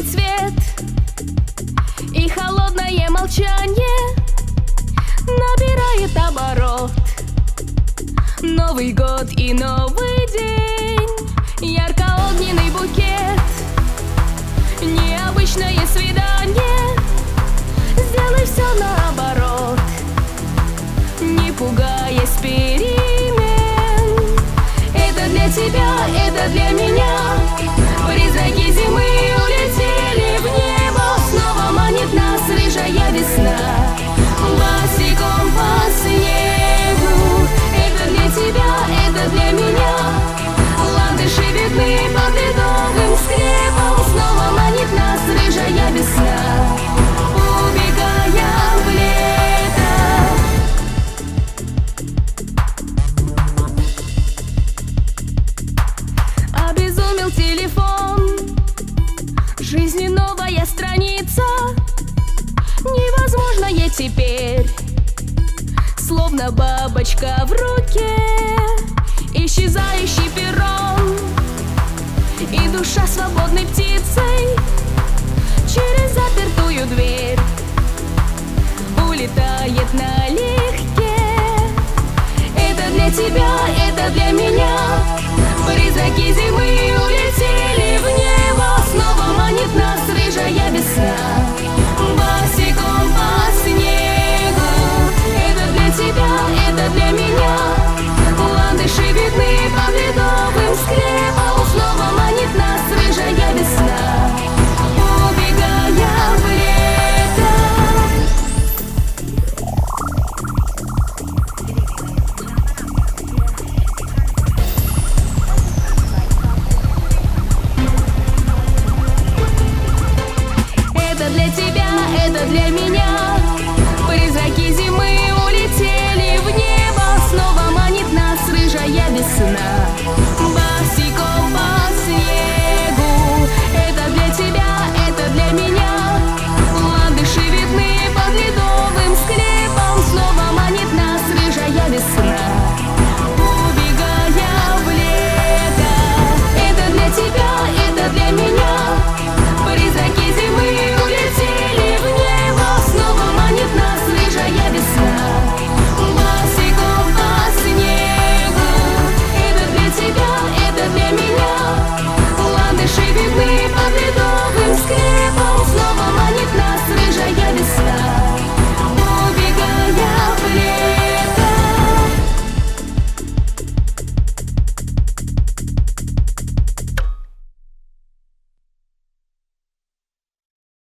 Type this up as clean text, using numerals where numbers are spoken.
новый цвет, и холодное молчание набирает оборот. Новый год и новый день, ярко-огненный букет, необычное свидание. Сделай все наоборот, не пугаясь перемен. Это для тебя, это для меня. Призраки зимы улетели в небо, снова манит нас рыжая весна. Босиком по снегу. Это для тебя, это для меня. Ландыши видны под ледовым скрепом, снова манит нас рыжая весна, убегая в лето. Обезумел телефон, в жизни новая страница, невозможное теперь, словно бабочка в руке, исчезающий перрон, и душа свободной птицы